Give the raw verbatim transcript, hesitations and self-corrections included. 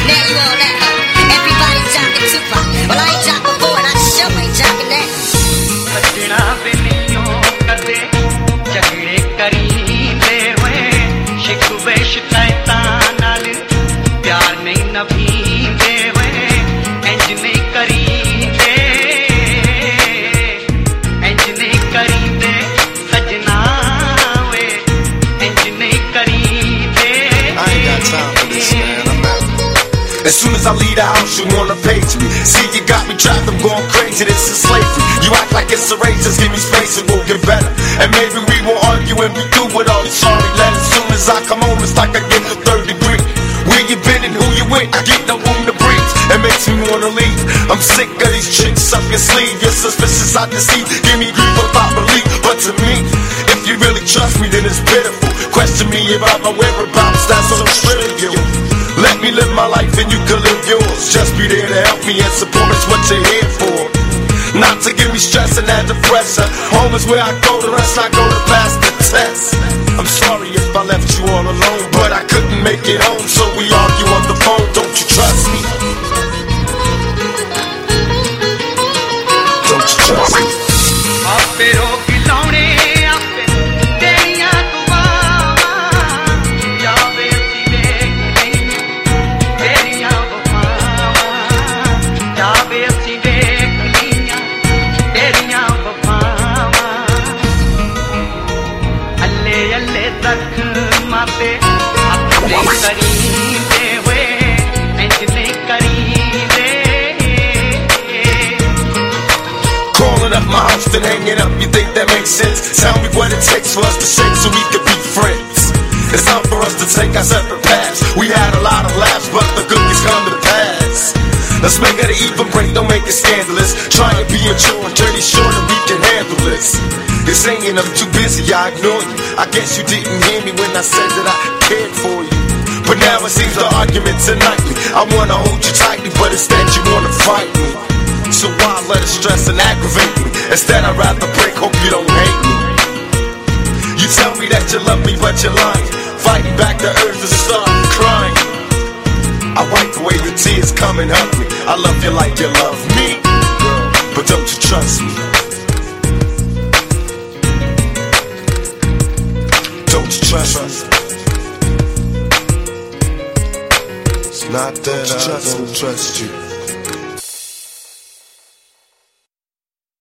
man, you all that, huh? Everybody jocking Tupac. Well, I ain't jocked before, and I sure ain't jocking that. बचना भी नहीं हो कदे झगड़े करींदे हुए शिकवे शिकायतां नाल प्यार नहीं नभींदे हुए इंज नहीं करींदे इंज नहीं करींदे सजना वे इंज नहीं करींदे. I ain't got time for this, man. I'm out. As soon as I leave the house, you wanna page me. See, you got me trapped, I'm going crazy, this is slavery. You act like it's a race, just give me space and we'll get better. And maybe we won't argue and be through with all the sorry letters. As soon as I come home, it's like I get the third degree. Where you been and who you with, I get no room to breathe. It makes me wanna leave. I'm sick of these tricks up your sleeve. You're suspicious, I deceive. Give me grief without belief. But to me, if you really trust me, then it's pitiful. Question me about my whereabouts, that's so trivial. Let me live my life and you can live yours. Just be there to help me and support is what you're here for. Not to give me stress and add the pressure. Home is where I go, the rest I go to pass the test. I'm sorry if I left you all alone, but I couldn't make it home, so we argue on the phone. Don't you trust me? Don't you trust me? Calling up my house and hanging up, you think that makes sense? Tell me what it takes for us to shake so we could be friends. It's time for us to take our separate paths. We had a lot of laughs, but the cookies come to pass. Let's make it an even break, don't make it scandalous. Try and be mature and pretty sure that we can handle this. You're saying I'm too busy, I ignore you. I guess you didn't hear me when I said that I cared for you. But now it seems the arguments are nightly. I wanna hold you tightly, but instead you wanna fight me. So why let it stress and aggravate me? Instead I'd rather break, hope you don't hate me. You tell me that you love me, but you're lying. Fighting back the urge to start crying. I wipe away the tears, come and hug me. I love you like you love me, girl, but don't you trust me? Don't you trust me? It's not that I don't trust you.